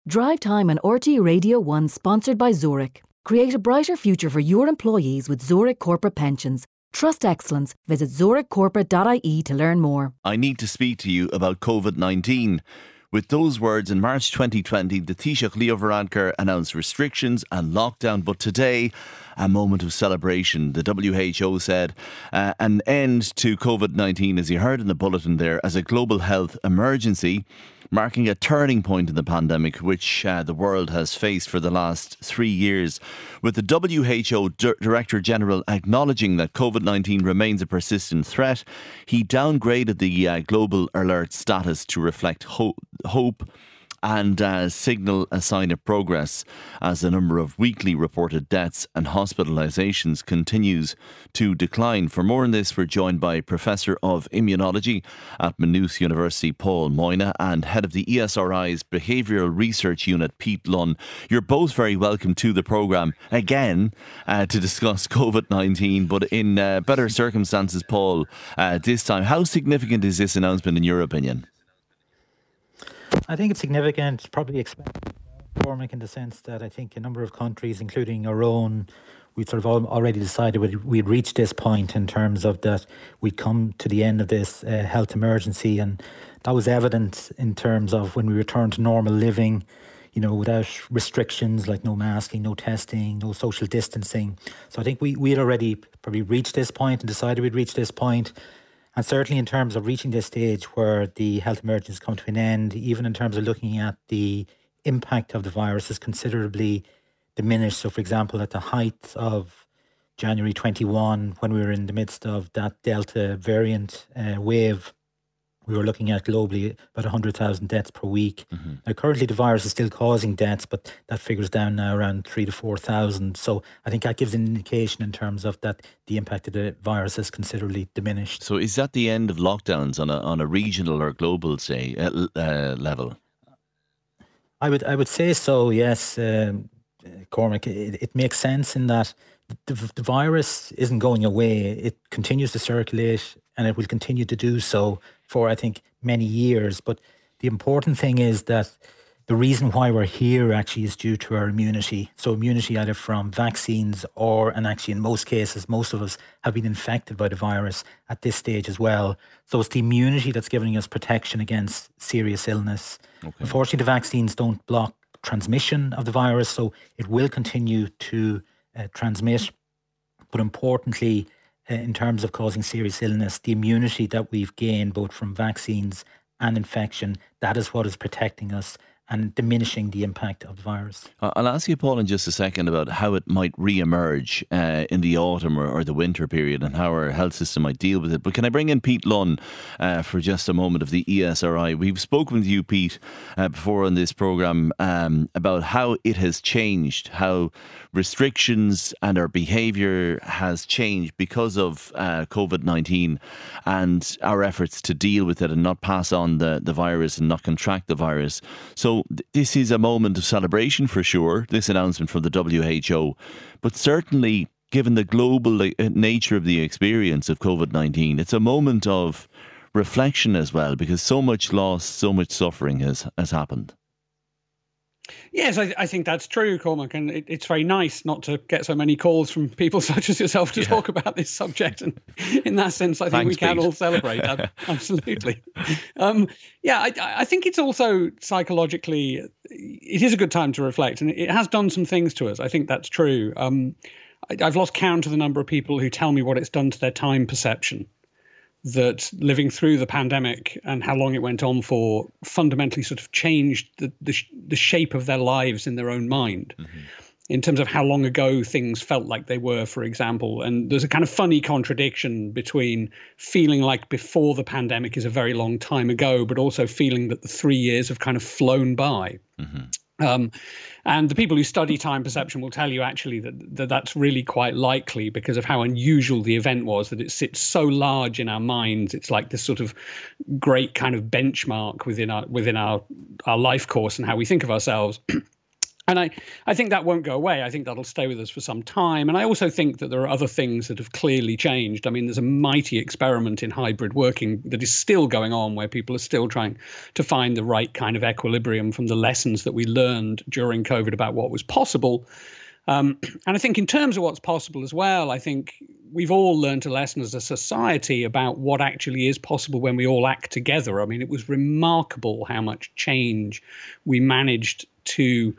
Drive Time on RTÉ Radio 1, sponsored by Zurich. Create a brighter future for your employees with Zurich Corporate Pensions. Trust excellence. Visit zurichcorporate.ie to learn more. I need to speak to you about COVID-19. With those words, in March 2020, the Taoiseach Leo Varadkar announced restrictions and lockdown. But today, a moment of celebration. The WHO said an end to COVID-19, as you heard in the bulletin there, as a global health emergency, marking a turning point in the pandemic which the world has faced for the last 3 years. With the WHO Director General acknowledging that COVID-19 remains a persistent threat, he downgraded the global alert status to reflect hope and signal a sign of progress as the number of weekly reported deaths and hospitalisations continues to decline. For more on this, we're joined by Professor of Immunology at Maynooth University, Paul Moyna, and Head of the ESRI's Behavioural Research Unit, Pete Lunn. You're both very welcome to the programme again to discuss COVID-19, but in better circumstances, Paul, this time. How significant is this announcement in your opinion? I think it's significant, probably expected, Cormac, in the sense that I think a number of countries, including our own, we'd sort of already decided we'd reached this point in terms of that we'd come to the end of this health emergency, and that was evident in terms of when we returned to normal living, you know, without restrictions like no masking, no testing, no social distancing. So I think we had already probably reached this point and decided we'd reach this point. And certainly in terms of reaching this stage where the health emergency has come to an end, even in terms of looking at the impact of the virus is considerably diminished. So, for example, at the height of January 21, when we were in the midst of that Delta variant wave, we were looking at globally about 100,000 deaths per week. Mm-hmm. Now, currently the virus is still causing deaths, but that figure's down now around 3,000 to 4,000. So I think that gives an indication in terms of that the impact of the virus is considerably diminished. So is that the end of lockdowns on a regional or global, say, level? I would say so, yes, Cormac. It makes sense in that the virus isn't going away. It continues to circulate and it will continue to do so for, I think, many years. But the important thing is that the reason why we're here actually is due to our immunity. So immunity either from vaccines and actually in most cases, most of us have been infected by the virus at this stage as well. So it's the immunity that's giving us protection against serious illness. Okay. Unfortunately, the vaccines don't block transmission of the virus, so it will continue to transmit. But importantly, in terms of causing serious illness, the immunity that we've gained both from vaccines and infection, that is what is protecting us and diminishing the impact of the virus. I'll ask you, Paul, in just a second about how it might re-emerge in the autumn or the winter period and how our health system might deal with it. But can I bring in Pete Lunn for just a moment of the ESRI? We've spoken with you, Pete, before on this programme about how it has changed, how restrictions and our behaviour has changed because of COVID-19 and our efforts to deal with it and not pass on the virus and not contract the virus. So this is a moment of celebration for sure, this announcement from the WHO, but certainly given the global nature of the experience of COVID-19, it's a moment of reflection as well, because so much loss, so much suffering has happened. Yes, I think that's true, Cormac, and it's very nice not to get so many calls from people such as yourself to talk about this subject. And in that sense, I think we can all celebrate that. Absolutely. I think it's also psychologically, it is a good time to reflect, and it has done some things to us. I think that's true. I've lost count of the number of people who tell me what it's done to their time perception. That living through the pandemic and how long it went on for fundamentally sort of changed the shape of their lives in their own mind, in terms of how long ago things felt like they were, for example. And there's a kind of funny contradiction between feeling like before the pandemic is a very long time ago, but also feeling that the 3 years have kind of flown by. And the people who study time perception will tell you actually that that's really quite likely because of how unusual the event was, that it sits so large in our minds. It's like this sort of great kind of benchmark within our life course and how we think of ourselves. And I think that won't go away. I think that'll stay with us for some time. And I also think that there are other things that have clearly changed. I mean, there's a mighty experiment in hybrid working that is still going on, where people are still trying to find the right kind of equilibrium from the lessons that we learned during COVID about what was possible. And I think in terms of what's possible as well, I think we've all learned a lesson as a society about what actually is possible when we all act together. I mean, it was remarkable how much change we managed to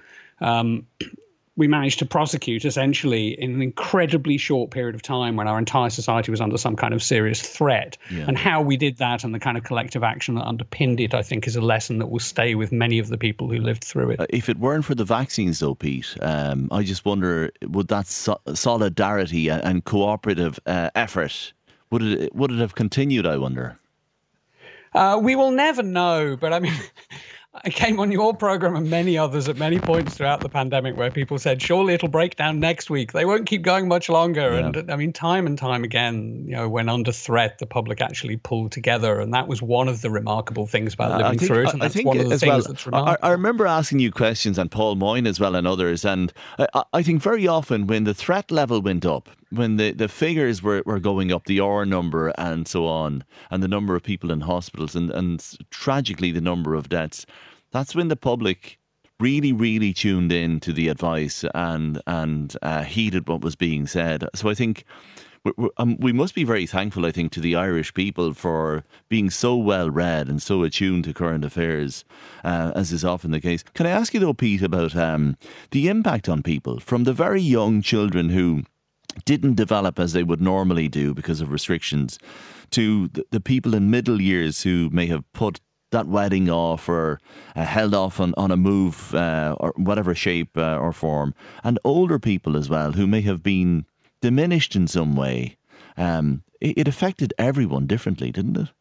prosecute essentially in an incredibly short period of time when our entire society was under some kind of serious threat. Yeah. And how we did that and the kind of collective action that underpinned it, I think, is a lesson that will stay with many of the people who lived through it. If it weren't for the vaccines though, Pete, I just wonder, would that solidarity and cooperative effort, would it have continued, I wonder? We will never know, but I mean... I came on your program and many others at many points throughout the pandemic where people said, surely it'll break down next week. They won't keep going much longer. Yeah. And I mean, time and time again, when under threat, the public actually pulled together. And that was one of the remarkable things about living through it. And that's one of the things that's remarkable. I remember asking you questions, and Paul Moyne as well and others. And I think very often when the threat level went up, when the figures were going up, the R number and so on, and the number of people in hospitals and tragically the number of deaths, that's when the public really, really tuned in to the advice and heeded what was being said. So I think we must be very thankful, I think, to the Irish people for being so well read and so attuned to current affairs, as is often the case. Can I ask you though, Pete, about the impact on people from the very young children who didn't develop as they would normally do because of restrictions, to the people in middle years who may have put that wedding off or held off on a move or whatever shape or form, and older people as well who may have been diminished in some way. It affected everyone differently, didn't it?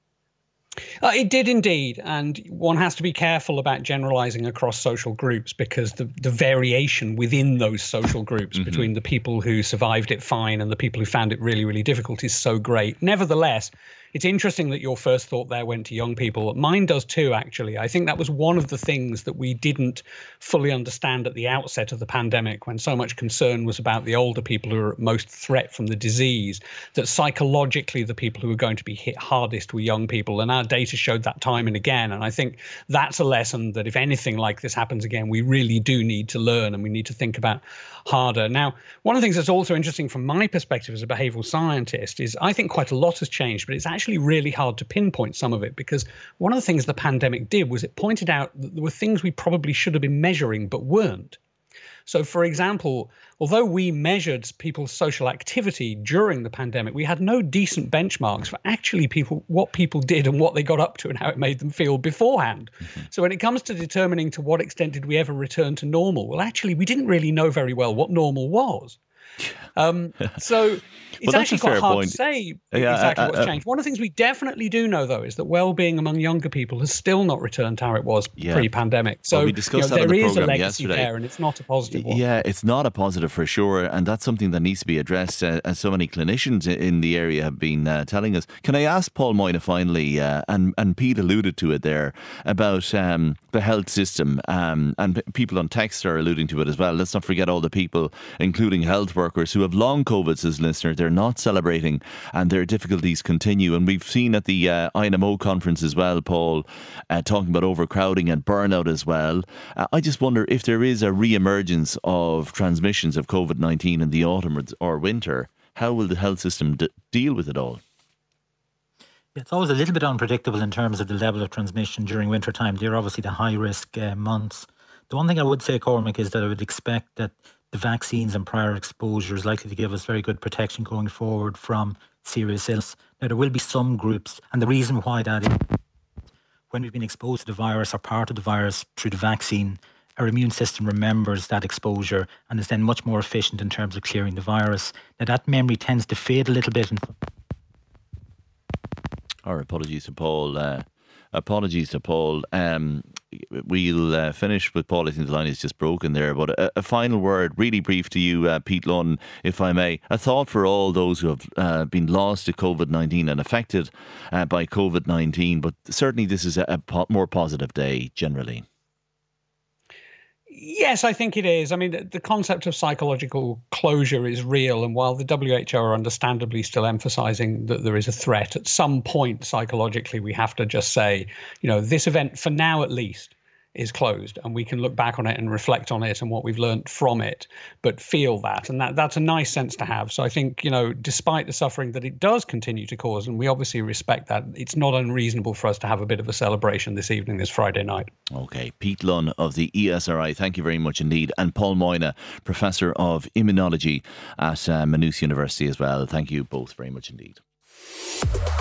It did indeed, and one has to be careful about generalising across social groups because the variation within those social groups between the people who survived it fine and the people who found it really, really difficult is so great. Nevertheless, it's interesting that your first thought there went to young people. Mine does too, actually. I think that was one of the things that we didn't fully understand at the outset of the pandemic, when so much concern was about the older people who are at most threat from the disease, that psychologically the people who were going to be hit hardest were young people. And our data showed that time and again. And I think that's a lesson that if anything like this happens again, we really do need to learn and we need to think about harder. Now, one of the things that's also interesting from my perspective as a behavioural scientist is I think quite a lot has changed, but it's actually really hard to pinpoint some of it, because one of the things the pandemic did was it pointed out that there were things we probably should have been measuring but weren't. So, for example, although we measured people's social activity during the pandemic, we had no decent benchmarks for actually what people did and what they got up to and how it made them feel beforehand. So when it comes to determining to what extent did we ever return to normal, well, actually, we didn't really know very well what normal was. So it's actually quite hard to say exactly what's changed. One of the things we definitely do know, though, is that well-being among younger people has still not returned to how it was pre-pandemic. So we discussed that there is a legacy yesterday. there, and it's not a positive one. Yeah, it's not a positive for sure, and that's something that needs to be addressed, as so many clinicians in the area have been telling us. Can I ask Paul Moyne finally, and Pete alluded to it there, about the health system, and people on text are alluding to it as well. Let's not forget all the people, including health workers, who have long COVID, says listener. They're not celebrating and their difficulties continue. And we've seen at the INMO conference as well, Paul, talking about overcrowding and burnout as well. I just wonder if there is a re-emergence of transmissions of COVID-19 in the autumn or winter, how will the health system deal with it all? It's always a little bit unpredictable in terms of the level of transmission during winter time. They're obviously the high risk months. The one thing I would say, Cormac, is that I would expect that the vaccines and prior exposure is likely to give us very good protection going forward from serious illness. Now, there will be some groups, and the reason why that is, when we've been exposed to the virus or part of the virus through the vaccine, our immune system remembers that exposure and is then much more efficient in terms of clearing the virus. Now, that memory tends to fade a little bit. Our apologies to Paul. We'll finish with Paul. I think the line is just broken there. But a final word, really brief to you, Pete Lunn, if I may. A thought for all those who have been lost to COVID-19 and affected by COVID-19. But certainly this is a more positive day generally. Yes, I think it is. I mean, the concept of psychological closure is real. And while the WHO are understandably still emphasizing that there is a threat, at some point psychologically, we have to just say, this event, for now at least, is closed, and we can look back on it and reflect on it and what we've learned from it, but feel that. And that's a nice sense to have. So I think, despite the suffering that it does continue to cause, and we obviously respect that, it's not unreasonable for us to have a bit of a celebration this evening, this Friday night. Okay. Pete Lunn of the ESRI, thank you very much indeed. And Paul Moyna, Professor of Immunology at Maynooth University as well. Thank you both very much indeed.